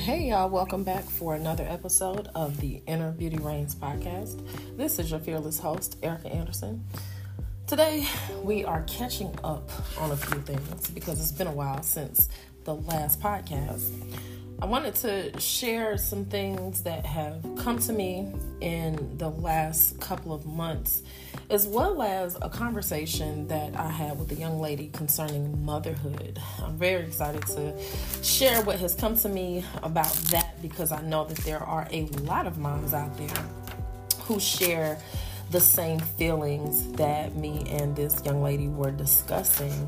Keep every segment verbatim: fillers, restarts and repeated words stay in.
Hey y'all, welcome back for another episode of the Inner Beauty Reigns podcast. This is your fearless host, Erica Anderson. Today, we are catching up on a few things because it's been a while since the last podcast. I wanted to share some things that have come to me in the last couple of months, as well as a conversation that I had with a young lady concerning motherhood. I'm very excited to share what has come to me about that because I know that there are a lot of moms out there who share the same feelings that me and this young lady were discussing.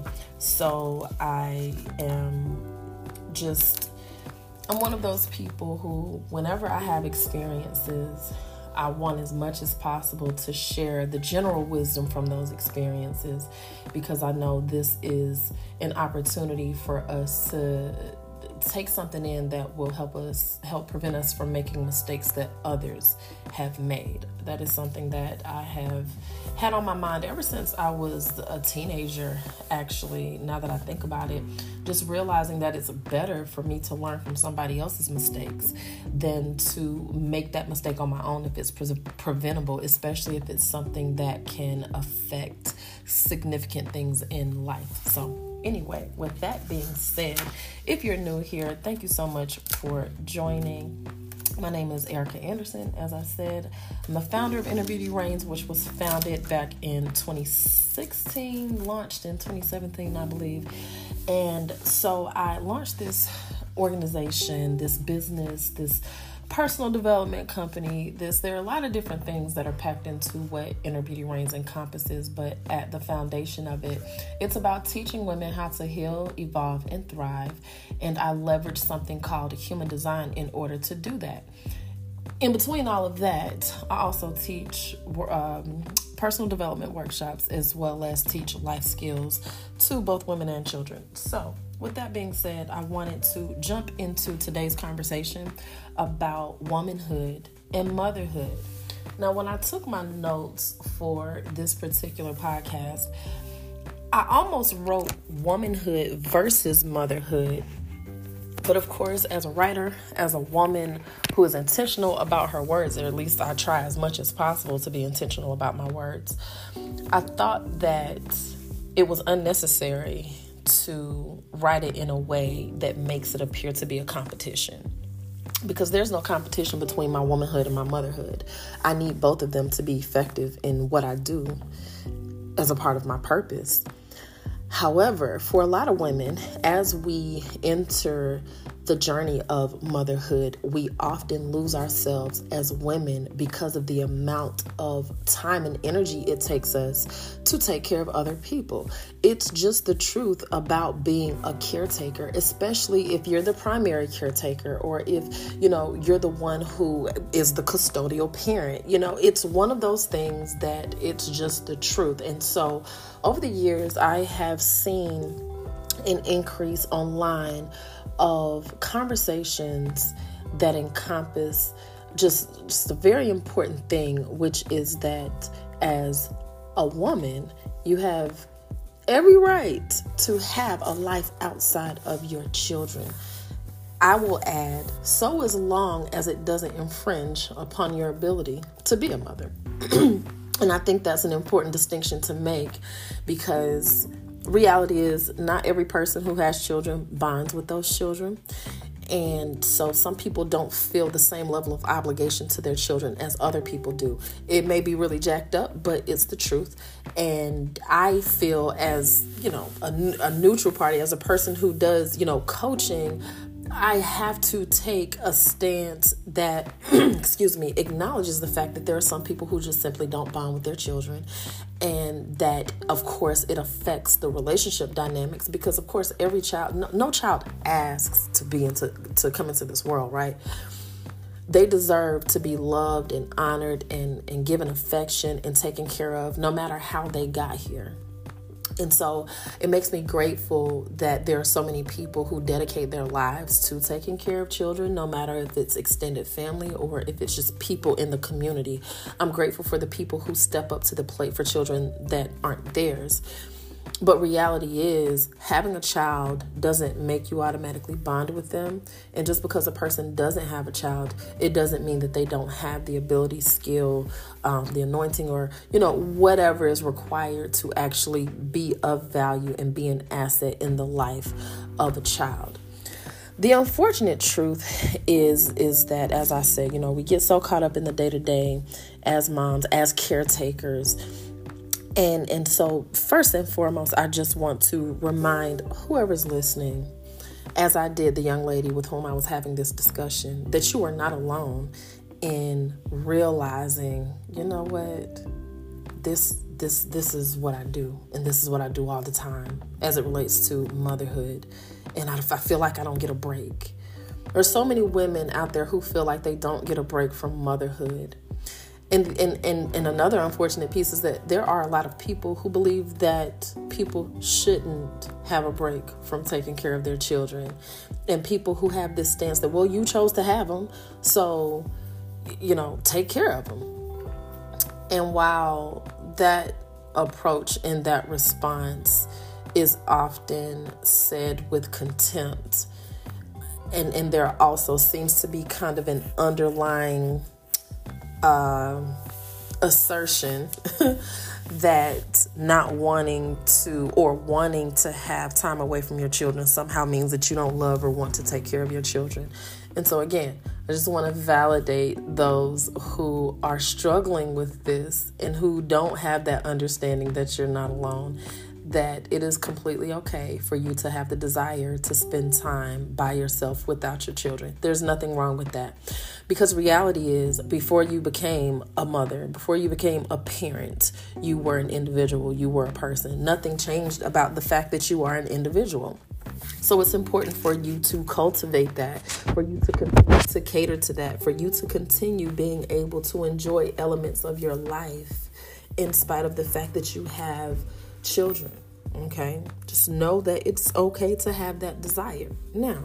So I am just... I'm one of those people who, whenever I have experiences, I want as much as possible to share the general wisdom from those experiences because I know this is an opportunity for us to take something in that will help us, help prevent us from making mistakes that others have made. That is something that I have had on my mind ever since I was a teenager, actually, now that I think about it, just realizing that it's better for me to learn from somebody else's mistakes than to make that mistake on my own if it's pre- preventable, especially if it's something that can affect significant things in life. So anyway, with that being said, if you're new here, thank you so much for joining. My name is Erica Anderson. As I said, I'm the founder of Inner Beauty Reigns, which was founded back in twenty sixteen, launched in twenty seventeen, I believe. And so I launched this organization, this business, this personal development company. This there are a lot of different things that are packed into what Inner Beauty Reigns encompasses, but at the foundation of it, it's about teaching women how to heal, evolve, and thrive. And I leverage something called human design in order to do that. In between all of that, I also teach um, personal development workshops as well as teach life skills to both women and children. So with that being said, I wanted to jump into today's conversation about womanhood and motherhood. Now, when I took my notes for this particular podcast, I almost wrote womanhood versus motherhood. But of course, as a writer, as a woman who is intentional about her words, or at least I try as much as possible to be intentional about my words, I thought that it was unnecessary to write it in a way that makes it appear to be a competition. Because there's no competition between my womanhood and my motherhood. I need both of them to be effective in what I do as a part of my purpose. However, for a lot of women, as we enter the journey of motherhood, we often lose ourselves as women because of the amount of time and energy it takes us to take care of other people. It's just the truth about being a caretaker, especially if you're the primary caretaker or if, you know, you're the one who is the custodial parent. You know, it's one of those things that it's just the truth. And so over the years, I have seen an increase online of conversations that encompass just, just a very important thing, which is that as a woman, you have every right to have a life outside of your children. I will add, so as long as it doesn't infringe upon your ability to be a mother. And I think that's an important distinction to make because reality is not every person who has children bonds with those children. And so some people don't feel the same level of obligation to their children as other people do. It may be really jacked up, but it's the truth. And I feel as, you know, a, a neutral party, as a person who does, you know, coaching, I have to take a stance that, excuse me, acknowledges the fact that there are some people who just simply don't bond with their children. And that, of course, it affects the relationship dynamics because, of course, every child, no, no child asks to be into, to come into this world, right? They deserve to be loved and honored and, and given affection and taken care of no matter how they got here. And so it makes me grateful that there are so many people who dedicate their lives to taking care of children, no matter if it's extended family or if it's just people in the community. I'm grateful for the people who step up to the plate for children that aren't theirs. But reality is, having a child doesn't make you automatically bond with them. And just because a person doesn't have a child, it doesn't mean that they don't have the ability, skill, um, the anointing, or, you know, whatever is required to actually be of value and be an asset in the life of a child. The unfortunate truth is, is that, as I said, you know, we get so caught up in the day-to-day as moms, as caretakers. And and so first and foremost, I just want to remind whoever's listening, as I did the young lady with whom I was having this discussion, that you are not alone in realizing, you know what, this this this is what I do, and this is what I do all the time as it relates to motherhood. And I, I feel like I don't get a break. There's so many women out there who feel like they don't get a break from motherhood. And, and, and, and another unfortunate piece is that there are a lot of people who believe that people shouldn't have a break from taking care of their children. And people who have this stance that, well, you chose to have them, so, you know, take care of them. And while that approach and that response is often said with contempt, and, and there also seems to be kind of an underlying Uh, assertion that not wanting to or wanting to have time away from your children somehow means that you don't love or want to take care of your children. And so again, I just want to validate those who are struggling with this and who don't have that understanding that you're not alone, that it is completely okay for you to have the desire to spend time by yourself without your children. There's nothing wrong with that. Because reality is, before you became a mother, before you became a parent, you were an individual, you were a person. Nothing changed about the fact that you are an individual. So it's important for you to cultivate that, for you to continue to cater to that, for you to continue being able to enjoy elements of your life in spite of the fact that you have children. Okay? Just know that it's okay to have that desire. Now,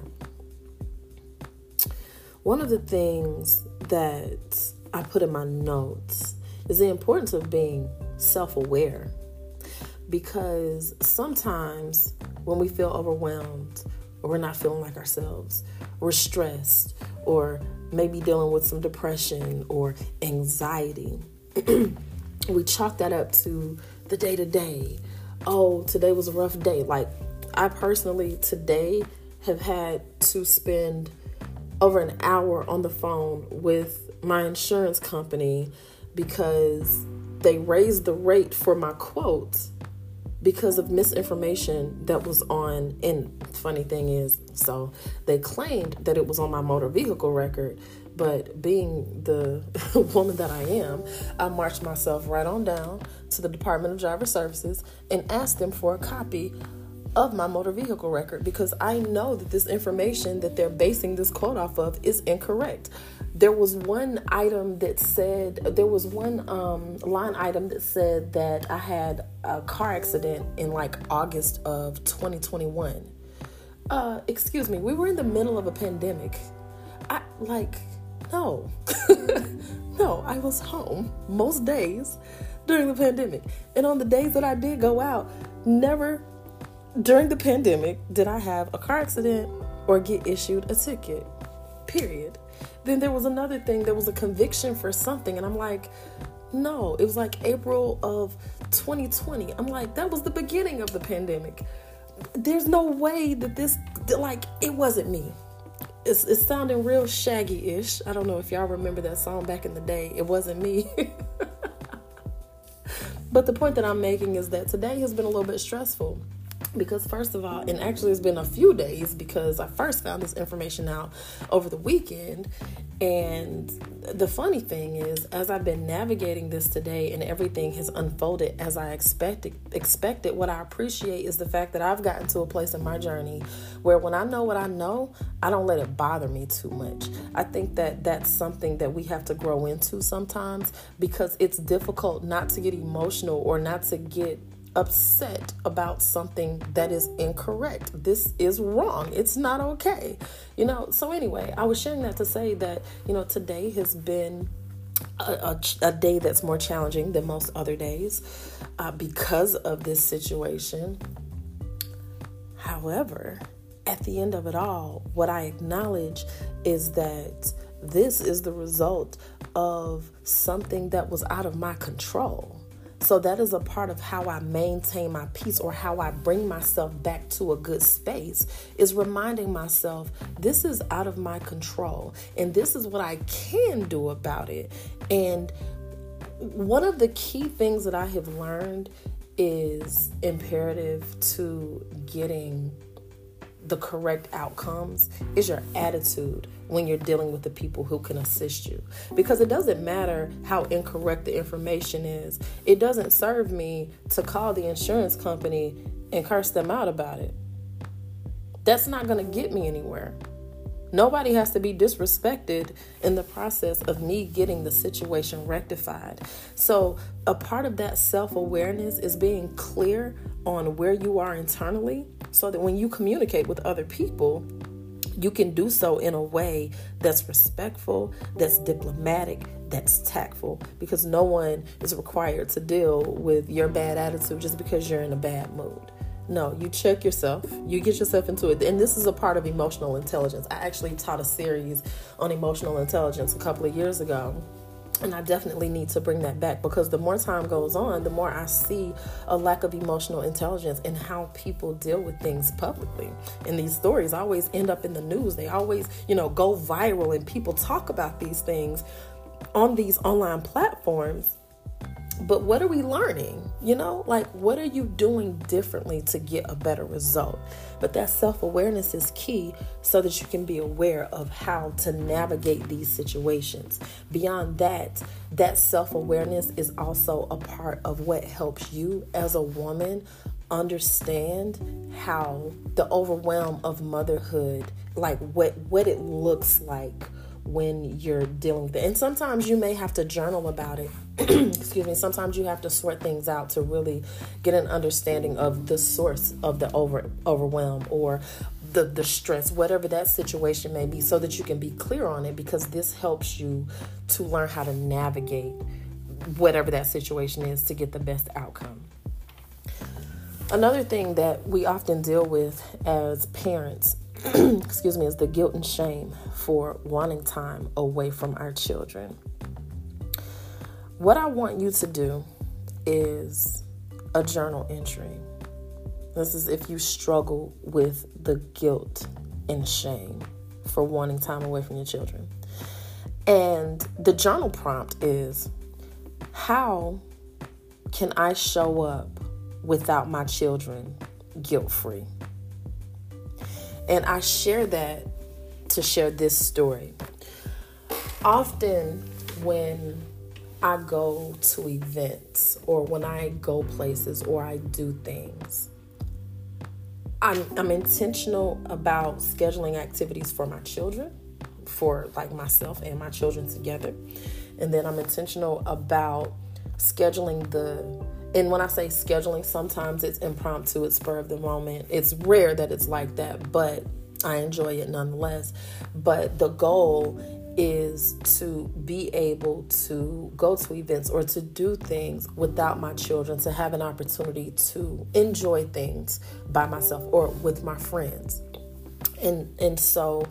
one of the things that I put in my notes is the importance of being self-aware, because sometimes when we feel overwhelmed or we're not feeling like ourselves, we're stressed, or maybe dealing with some depression or anxiety, we chalk that up to the day-to-day. Oh, today was a rough day. Like, I personally today have had to spend over an hour on the phone with my insurance company because they raised the rate for my quote because of misinformation that was on. And funny thing is, so they claimed that it was on my motor vehicle record, but being the woman that I am, I marched myself right on down to the Department of Driver Services and asked them for a copy of my motor vehicle record, because I know that this information that they're basing this quote off of is incorrect. There was one item that said, there was one um, line item that said that I had a car accident in like August of twenty twenty-one. Uh, excuse me, we were in the middle of a pandemic. I like, no, no, I was home most days during the pandemic. And on the days that I did go out, never during the pandemic did I have a car accident or get issued a ticket, period. Then there was another thing, there was a conviction for something, and I'm like, no, it was like April of twenty twenty. I'm like, that was the beginning of the pandemic. There's no way that this, like, it wasn't me. It's, it's sounding real Shaggy-ish. I don't know if y'all remember that song back in the day. It wasn't me. But the point that I'm making is that today has been a little bit stressful. Because first of all, and actually it's been a few days, because I first found this information out over the weekend. And the funny thing is, as I've been navigating this today and everything has unfolded as I expected, expected, what I appreciate is the fact that I've gotten to a place in my journey where when I know what I know, I don't let it bother me too much. I think that that's something that we have to grow into sometimes, because it's difficult not to get emotional or not to get upset about something that is incorrect. This is wrong. It's not okay. You know, so anyway, I was sharing that to say that, you know, today has been a, a, a day that's more challenging than most other days uh, because of this situation. However, at the end of it all, what I acknowledge is that this is the result of something that was out of my control. So that is a part of how I maintain my peace, or how I bring myself back to a good space, is reminding myself this is out of my control and this is what I can do about it. And one of the key things that I have learned is imperative to getting the correct outcomes is your attitude when you're dealing with the people who can assist you. Because it doesn't matter how incorrect the information is. It doesn't serve me to call the insurance company and curse them out about it. That's not going to get me anywhere. Nobody has to be disrespected in the process of me getting the situation rectified. So a part of that self-awareness is being clear on where you are internally, so that when you communicate with other people, you can do so in a way that's respectful, that's diplomatic, that's tactful, because no one is required to deal with your bad attitude just because you're in a bad mood. No, you check yourself, you get yourself into it. And this is a part of emotional intelligence. I actually taught a series on emotional intelligence a couple of years ago. And I definitely need to bring that back, because the more time goes on, the more I see a lack of emotional intelligence in how people deal with things publicly. And these stories always end up in the news. They always, you know, go viral, and people talk about these things on these online platforms. But what are we learning? You know, like, what are you doing differently to get a better result? But that self-awareness is key, so that you can be aware of how to navigate these situations. Beyond that, that self-awareness is also a part of what helps you as a woman understand how the overwhelm of motherhood, like what, what it looks like when you're dealing with it. And sometimes you may have to journal about it. Excuse me. Sometimes you have to sort things out to really get an understanding of the source of the over overwhelm or the, the stress, whatever that situation may be, so that you can be clear on it, because this helps you to learn how to navigate whatever that situation is to get the best outcome. Another thing that we often deal with as parents excuse me, is the guilt and shame for wanting time away from our children. What I want you to do is a journal entry. This is if you struggle with the guilt and shame for wanting time away from your children. And the journal prompt is, how can I show up without my children guilt-free? And I share that to share this story. Often when I go to events, or when I go places, or I do things, I'm, I'm intentional about scheduling activities for my children, for like myself and my children together. And then I'm intentional about scheduling the And when I say scheduling, sometimes it's impromptu, it's spur of the moment. It's rare that it's like that, but I enjoy it nonetheless. But the goal is to be able to go to events or to do things without my children, to have an opportunity to enjoy things by myself or with my friends. And and so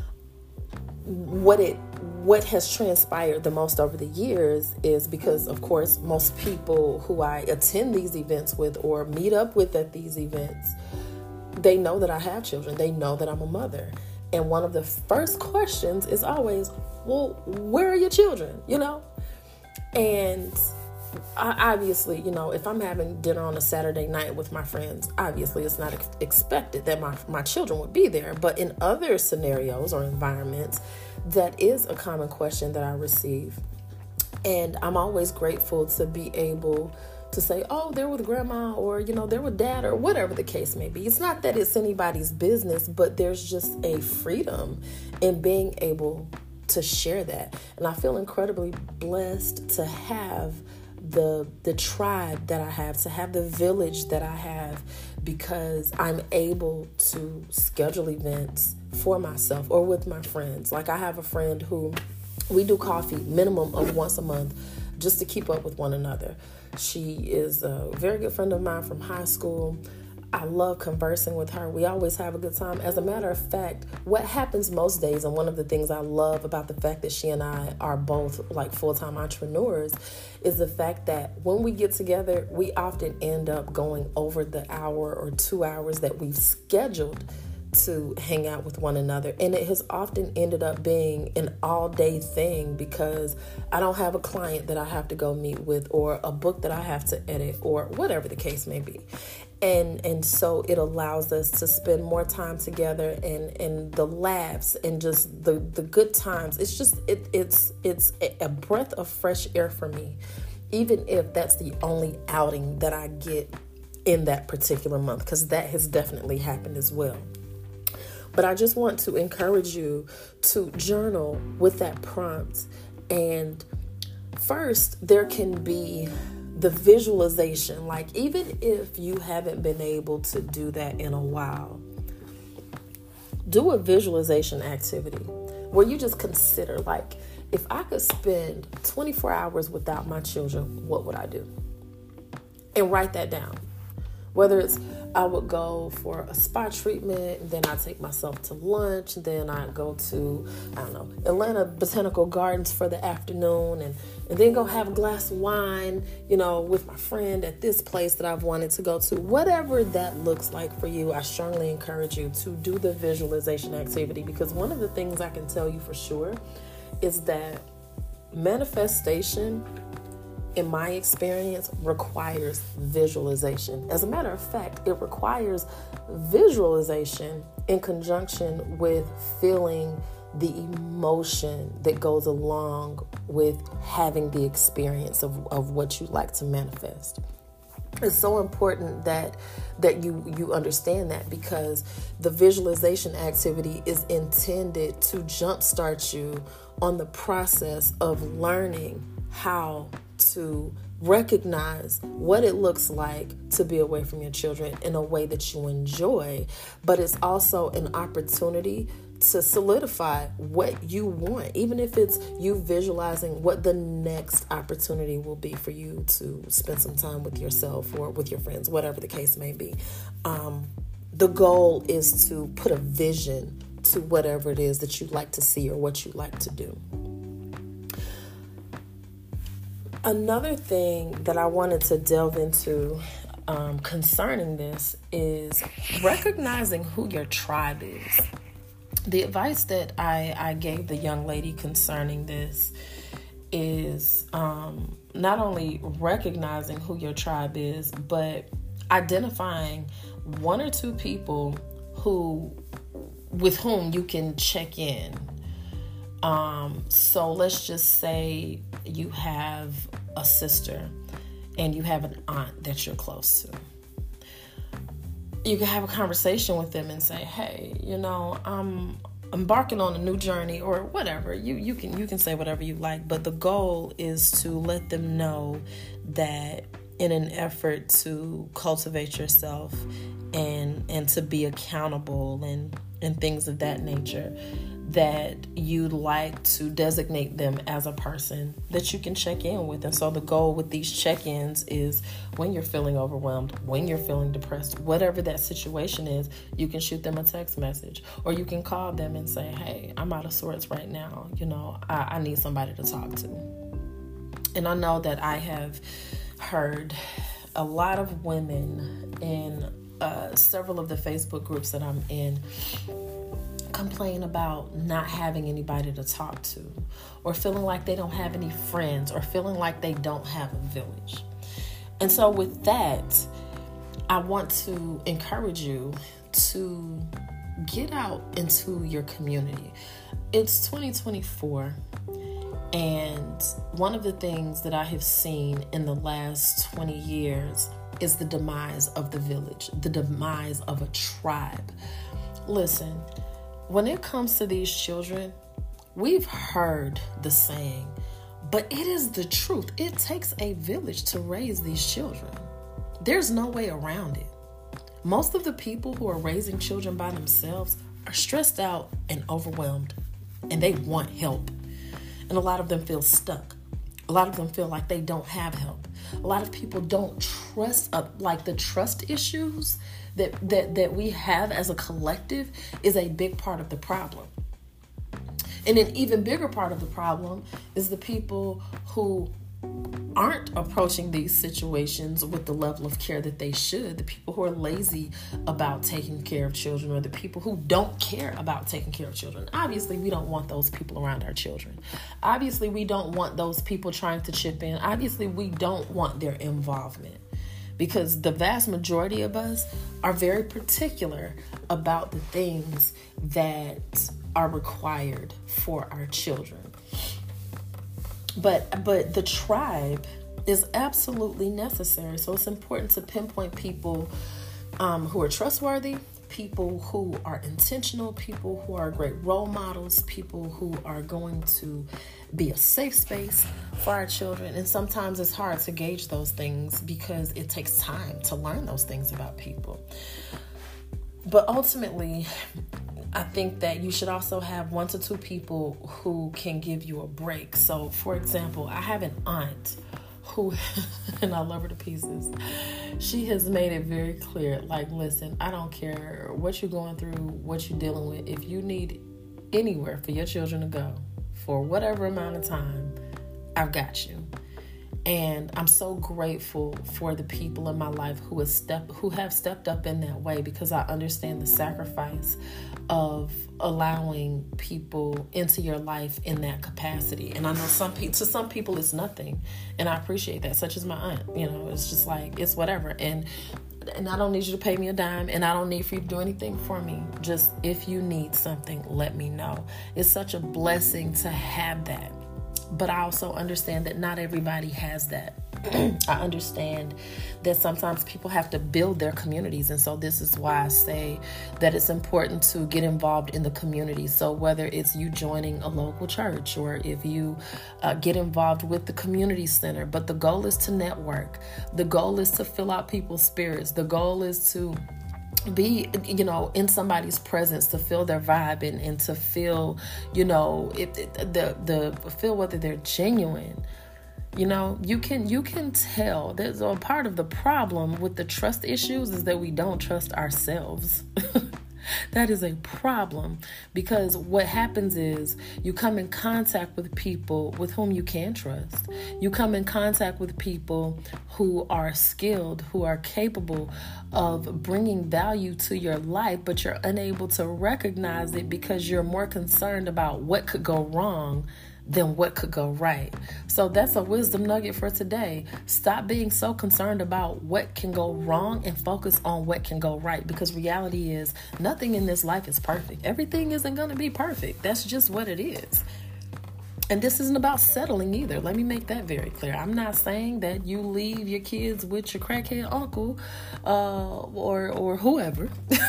what it what has transpired the most over the years is, because of course most people who I attend these events with or meet up with at these events, they know that I have children. They know that I'm a mother. And one of the first questions is always, well, where are your children? You know? And I, obviously, you know, if I'm having dinner on a Saturday night with my friends, obviously it's not ex- expected that my, my children would be there. But in other scenarios or environments, that is a common question that I receive. And I'm always grateful to be able to say, oh, they're with grandma, or, you know, they're with dad, or whatever the case may be. It's not that it's anybody's business, but there's just a freedom in being able to share that. And I feel incredibly blessed to have the the tribe that I have, to have the village that I have, because I'm able to schedule events for myself or with my friends. Like I have a friend who we do coffee minimum of once a month just to keep up with one another. She is a very good friend of mine from high school. I love conversing with her. We always have a good time. As a matter of fact, what happens most days, and one of the things I love about the fact that she and I are both like full-time entrepreneurs, is the fact that when we get together, we often end up going over the hour or two hours that we've scheduled to hang out with one another. And it has often ended up being an all-day thing because I don't have a client that I have to go meet with, or a book that I have to edit, or whatever the case may be. And and so it allows us to spend more time together, and, and the laughs and just the, the good times. It's just it it's it's a breath of fresh air for me, even if that's the only outing that I get in that particular month, because that has definitely happened as well. But I just want to encourage you to journal with that prompt. And first, there can be the visualization. Like, even if you haven't been able to do that in a while, do a visualization activity where you just consider, like, if I could spend twenty-four hours without my children, what would I do? And write that down. Whether it's I would go for a spa treatment, then I take myself to lunch, then I go to, I don't know, Atlanta Botanical Gardens for the afternoon, and, and then go have a glass of wine, you know, with my friend at this place that I've wanted to go to. Whatever that looks like for you, I strongly encourage you to do the visualization activity, because one of the things I can tell you for sure is that manifestation, in my experience, requires visualization. As a matter of fact, it requires visualization in conjunction with feeling the emotion that goes along with having the experience of, of what you like to manifest. It's so important that that you you understand that, because the visualization activity is intended to jumpstart you on the process of learning how to recognize what it looks like to be away from your children in a way that you enjoy. But it's also an opportunity to solidify what you want, even if it's you visualizing what the next opportunity will be for you to spend some time with yourself or with your friends, whatever the case may be. Um, the goal is to put a vision to whatever it is that you'd like to see or what you'd like to do. Another thing that I wanted to delve into um, concerning this is recognizing who your tribe is. The advice that I, I gave the young lady concerning this is um, not only recognizing who your tribe is, but identifying one or two people who with whom you can check in. Um, so let's just say you have a sister and you have an aunt that you're close to. You can have a conversation with them and say, hey, you know, I'm embarking on a new journey, or whatever. You you can you can say whatever you like, but the goal is to let them know that in an effort to cultivate yourself and and to be accountable and and things of that nature, that you'd like to designate them as a person that you can check in with. And so the goal with these check-ins is when you're feeling overwhelmed, when you're feeling depressed, whatever that situation is, you can shoot them a text message, or you can call them and say, hey, I'm out of sorts right now. You know, I, I need somebody to talk to. And I know that I have heard a lot of women in uh, several of the Facebook groups that I'm in complain about not having anybody to talk to, or feeling like they don't have any friends, or feeling like they don't have a village. And so with that, I want to encourage you to get out into your community. It's twenty twenty-four, and one of the things that I have seen in the last twenty years is the demise of the village, the demise of a tribe. Listen, when it comes to these children, we've heard the saying, but it is the truth. It takes a village to raise these children. There's no way around it. Most of the people who are raising children by themselves are stressed out and overwhelmed, and they want help. And a lot of them feel stuck. A lot of them feel like they don't have help. A lot of people don't trust, uh, like the trust issues that, that, that we have as a collective is a big part of the problem. And an even bigger part of the problem is the people who aren't approaching these situations with the level of care that they should. The people who are lazy about taking care of children, or the people who don't care about taking care of children. Obviously, we don't want those people around our children. Obviously, we don't want those people trying to chip in. Obviously, we don't want their involvement, because the vast majority of us are very particular about the things that are required for our children. But but the tribe is absolutely necessary. So it's important to pinpoint people um, who are trustworthy, people who are intentional, people who are great role models, people who are going to be a safe space for our children. And sometimes it's hard to gauge those things because it takes time to learn those things about people. But ultimately, I think that you should also have one to two people who can give you a break. So, for example, I have an aunt who, and I love her to pieces, she has made it very clear, like, listen, I don't care what you're going through, what you're dealing with. If you need anywhere for your children to go for whatever amount of time, I've got you. And I'm so grateful for the people in my life who have stepped, who have stepped up in that way, because I understand the sacrifice of allowing people into your life in that capacity. And I know some people, to some people, it's nothing, and I appreciate that. Such as my aunt, you know, it's just like, it's whatever. And and I don't need you to pay me a dime, and I don't need for you to do anything for me. Just if you need something, let me know. It's such a blessing to have that. But I also understand that not everybody has that. I understand that sometimes people have to build their communities. And so this is why I say that it's important to get involved in the community. So whether it's you joining a local church, or if you uh, get involved with the community center, but the goal is to network. The goal is to fill out people's spirits. The goal is to be, you know, in somebody's presence, to feel their vibe, and, and to feel, you know, it, it, the the feel whether they're genuine. You know, you can you can tell. There's a part of the problem with the trust issues is that we don't trust ourselves. That is a problem, because what happens is you come in contact with people with whom you can trust. You come in contact with people who are skilled, who are capable of bringing value to your life, but you're unable to recognize it because you're more concerned about what could go wrong than what could go right. So that's a wisdom nugget for today. Stop being so concerned about what can go wrong and focus on what can go right, because reality is nothing in this life is perfect. Everything isn't going to be perfect. That's just what it is. And this isn't about settling either. Let me make that very clear. I'm not saying that you leave your kids with your crackhead uncle uh, or or whoever.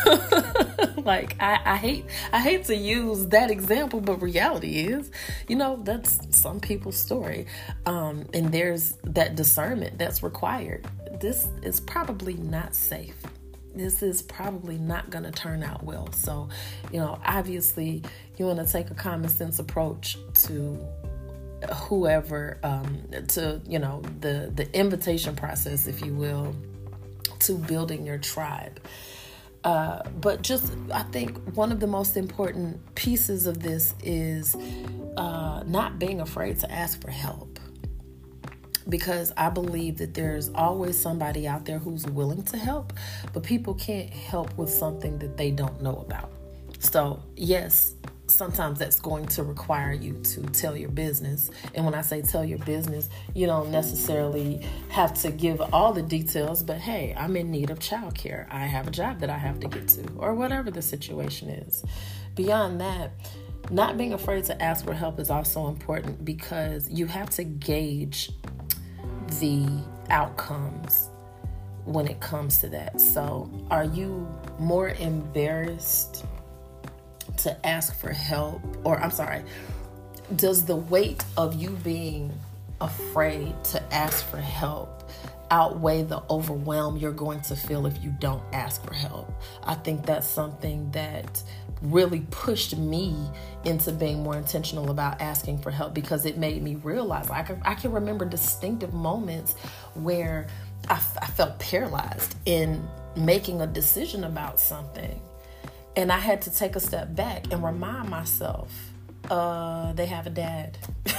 Like, I, I hate I hate to use that example, but reality is, you know, that's some people's story. Um, and there's that discernment that's required. This is probably not safe. This is probably not going to turn out well. So, you know, obviously you want to take a common sense approach to whoever, um, to, you know, the, the invitation process, if you will, to building your tribe. Uh, but just, I think one of the most important pieces of this is uh, not being afraid to ask for help. Because I believe that there's always somebody out there who's willing to help, but people can't help with something that they don't know about. So yes, sometimes that's going to require you to tell your business. And when I say tell your business, you don't necessarily have to give all the details, but hey, I'm in need of childcare. I have a job that I have to get to, or whatever the situation is. Beyond that, not being afraid to ask for help is also important, because you have to gauge the outcomes when it comes to that. So are you more embarrassed to ask for help? Or I'm sorry, does the weight of you being afraid to ask for help outweigh the overwhelm you're going to feel if you don't ask for help. I think that's something that really pushed me into being more intentional about asking for help, because it made me realize I can, I can remember distinctive moments where I, I felt paralyzed in making a decision about something. And I had to take a step back and remind myself, uh, they have a dad.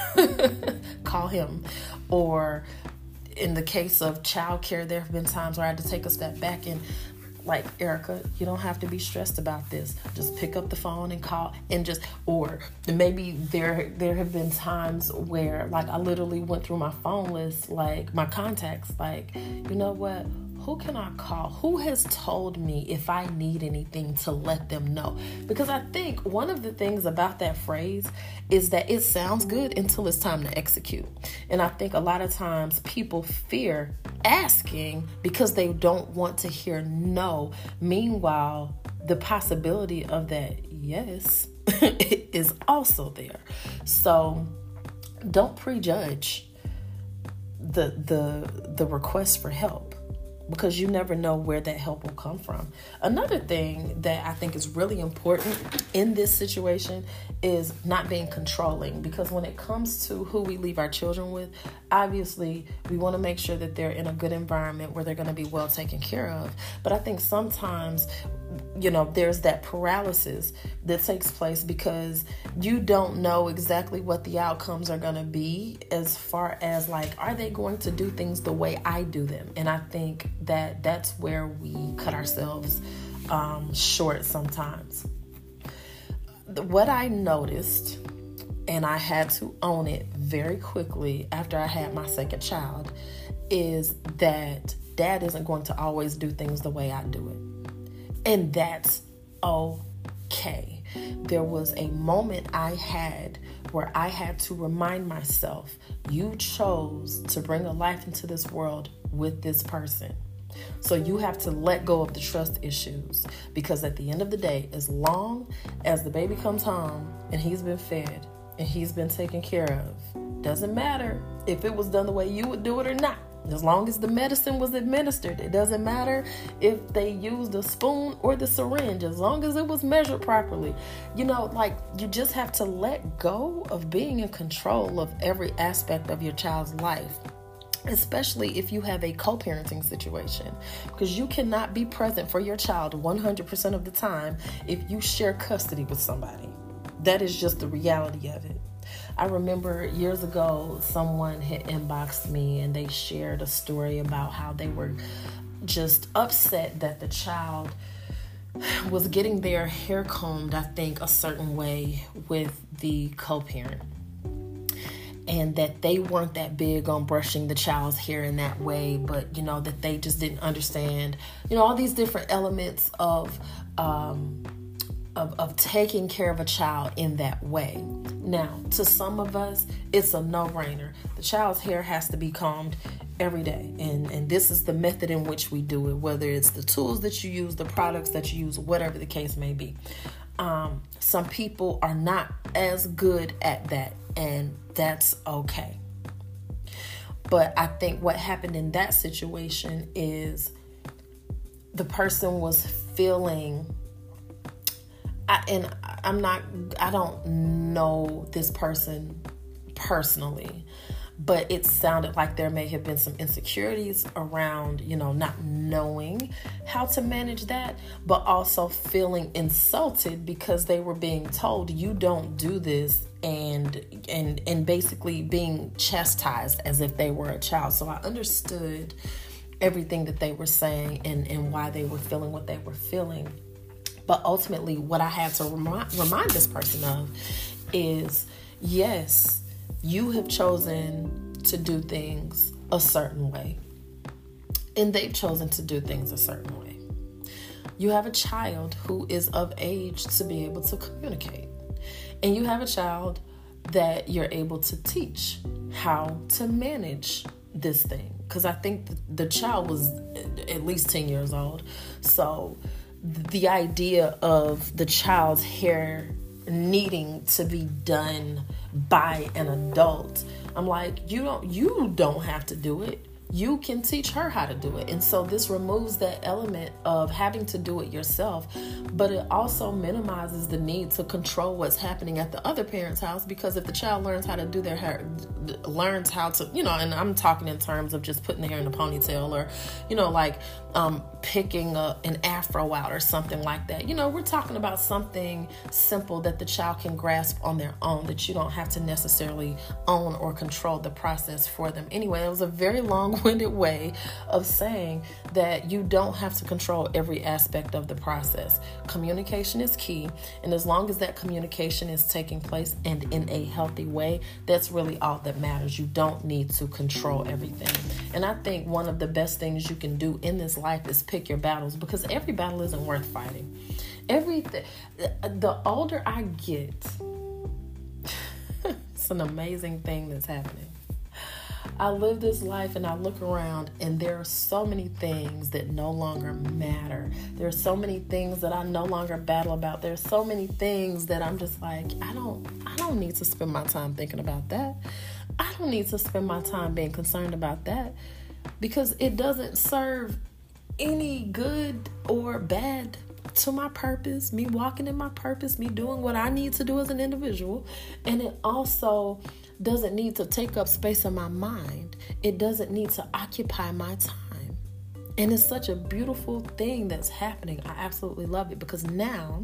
Call him. Or in the case of childcare, there have been times where I had to take a step back and, like, Erica, you don't have to be stressed about this. Just pick up the phone and call and just, or maybe there there have been times where, like, I literally went through my phone list, like my contacts, like, you know what? Who can I call? Who has told me if I need anything to let them know? Because I think one of the things about that phrase is that it sounds good until it's time to execute. And I think a lot of times people fear asking because they don't want to hear no. Meanwhile, the possibility of that yes is also there. So don't prejudge the the the request for help, because you never know where that help will come from. Another thing that I think is really important in this situation is not being controlling, because when it comes to who we leave our children with, obviously we want to make sure that they're in a good environment where they're going to be well taken care of. But I think sometimes, you know, there's that paralysis that takes place because you don't know exactly what the outcomes are going to be, as far as, like, are they going to do things the way I do them? And I think that that's where we cut ourselves um, short sometimes. What I noticed, and I had to own it very quickly after I had my second child, is that dad isn't going to always do things the way I do it. And that's okay. There was a moment I had where I had to remind myself, you chose to bring a life into this world with this person. So you have to let go of the trust issues, because at the end of the day, as long as the baby comes home and he's been fed and he's been taken care of, doesn't matter if it was done the way you would do it or not. As long as the medicine was administered, it doesn't matter if they used a spoon or the syringe, as long as it was measured properly. You know, like, you just have to let go of being in control of every aspect of your child's life, especially if you have a co-parenting situation, because you cannot be present for your child one hundred percent of the time if you share custody with somebody. That is just the reality of it. I remember years ago, someone had inboxed me and they shared a story about how they were just upset that the child was getting their hair combed, I think, a certain way with the co-parent. And that they weren't that big on brushing the child's hair in that way, but, you know, that they just didn't understand, you know, all these different elements of, um, of, of taking care of a child in that way. Now, to some of us, it's a no-brainer. The child's hair has to be combed every day. And, and this is the method in which we do it, whether it's the tools that you use, the products that you use, whatever the case may be. Um, some people are not as good at that, and that's okay. But I think what happened in that situation is the person was feeling, I, and I'm not, I don't know this person personally, but it sounded like there may have been some insecurities around, you know, not knowing how to manage that, but also feeling insulted because they were being told you don't do this, and and and basically being chastised as if they were a child. So I understood everything that they were saying and, and why they were feeling what they were feeling. But ultimately, what I had to remind, remind this person of is, yes, you have chosen to do things a certain way, and they've chosen to do things a certain way. You have a child who is of age to be able to communicate, and you have a child that you're able to teach how to manage this thing. Because I think the child was at least ten years old. So the idea of the child's hair needing to be done by an adult, I'm like, you don't you don't have to do it. you can teach her how to do it. And so this removes that element of having to do it yourself, but it also minimizes the need to control what's happening at the other parent's house, because if the child learns how to do their hair, learns how to, you know, and I'm talking in terms of just putting the hair in a ponytail, or, you know, like um, picking a, an afro out or something like that. You know, we're talking about something simple that the child can grasp on their own, that you don't have to necessarily own or control the process for them. Anyway, it was a very long-winded way of saying that you don't have to control every aspect of the process. Communication is key, and as long as that communication is taking place and in a healthy way, that's really all that matters. You don't need to control everything. And I think one of the best things you can do in this life is pick your battles, because every battle isn't worth fighting. Everything, the older I get, it's an amazing thing that's happening. I live this life and I look around, and there are so many things that no longer matter. There are so many things that I no longer battle about. There's so many things that I'm just like, I don't, I don't need to spend my time thinking about that. I don't need to spend my time being concerned about that, because it doesn't serve any good or bad to my purpose, me walking in my purpose, me doing what I need to do as an individual. And it also doesn't need to take up space in my mind. It doesn't need to occupy my time. And it's such a beautiful thing that's happening. I absolutely love it, because now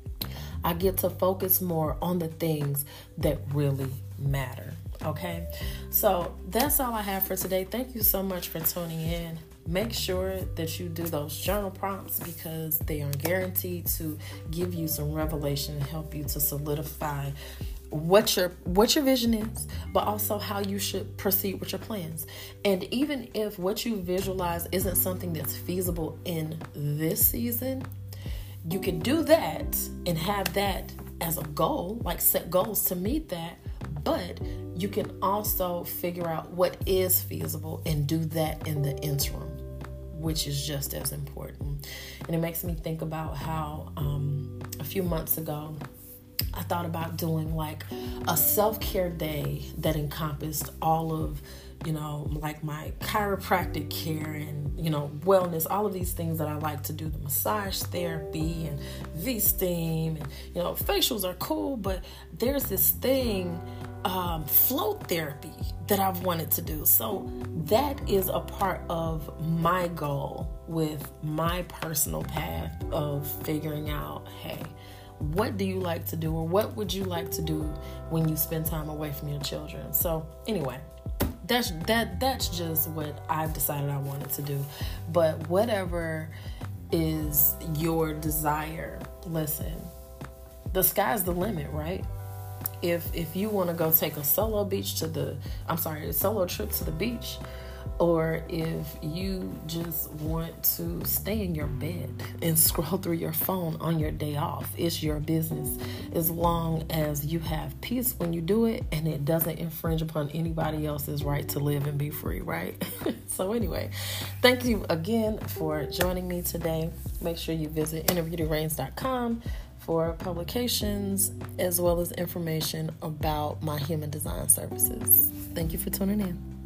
I get to focus more on the things that really matter. Okay, so that's all I have for today. Thank you so much for tuning in. Make sure that you do those journal prompts, because they are guaranteed to give you some revelation and help you to solidify what your what your vision is, but also how you should proceed with your plans. And even if what you visualize isn't something that's feasible in this season, you can do that and have that as a goal, like set goals to meet that. But you can also figure out what is feasible and do that in the interim, which is just as important. And it makes me think about how um, a few months ago, I thought about doing like a self-care day that encompassed all of, you know, like my chiropractic care and, you know, wellness, all of these things that I like to do, the massage therapy and V-steam, and, you know, facials are cool, but there's this thing, um, float therapy that I've wanted to do. So that is a part of my goal with my personal path of figuring out, hey, what do you like to do, or what would you like to do when you spend time away from your children? So anyway, that's that that's just what I've decided I wanted to do. But whatever is your desire, listen, the sky's the limit, right? If if you want to go take a solo beach to the I'm sorry, a solo trip to the beach, or if you just want to stay in your bed and scroll through your phone on your day off, it's your business, as long as you have peace when you do it and it doesn't infringe upon anybody else's right to live and be free, right? So anyway, thank you again for joining me today. Make sure you visit inner beauty reigns dot com for publications as well as information about my human design services. Thank you for tuning in.